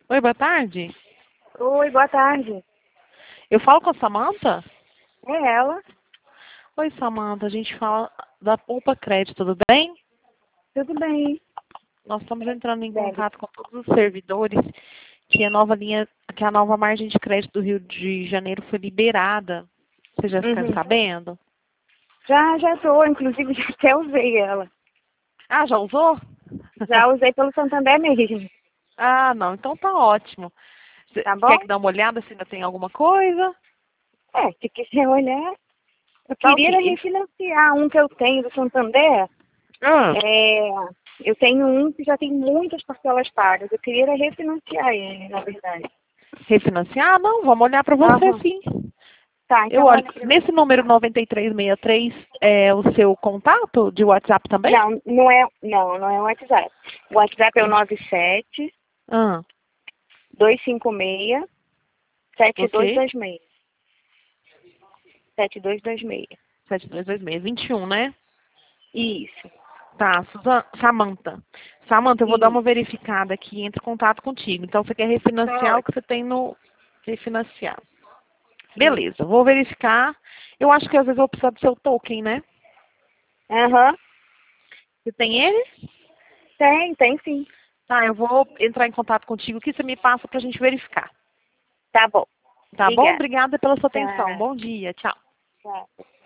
Oi, boa tarde. Oi, boa tarde. Eu falo com a Samantha? É ela? Oi, Samantha. A gente fala da Poupa Crédito, tudo bem? Tudo bem? Nós estamos entrando em Débora. contato com todos os servidores que a nova linha, que a nova margem de crédito do Rio de Janeiro foi liberada. Você já fica Uhum. sabendo? Já tô, inclusive já até usei ela. Ah, já usou? Já usei pelo Santander mesmo, Ah, não. Então tá ótimo. Você tá quer bom? que dê uma olhada se ainda tem alguma coisa? Se quiser olhar, eu Tá queria ok. refinanciar um que eu tenho do Santander. Ah, É, eu tenho um que já tem muitas parcelas pagas. Eu queria refinanciar ele, na verdade. refinanciar? Não, vamos olhar para você Aham. sim. Tá, Eu então olho. olha pra mim. Nesse número 9363 é o seu contato de WhatsApp também? Não é o WhatsApp. O WhatsApp é o 97 Ah, 256 ok. 7226. 7226. 7226, 21, né? Isso, Tá, Samantha. Samantha, eu vou dar uma isso. verificada aqui, entre em contato contigo. Então, você quer refinanciar o Pode. que você tem no refinanciar. Sim. Beleza, vou verificar. Eu acho que às vezes eu vou precisar do seu token, né? Aham. Você tem ele? Tem sim. Tá, eu vou entrar em contato contigo aqui, você me passa pra gente verificar. Tá bom. Tá bom? Obrigada. Obrigada pela sua atenção. Tá. Bom dia. Tchau. Tá.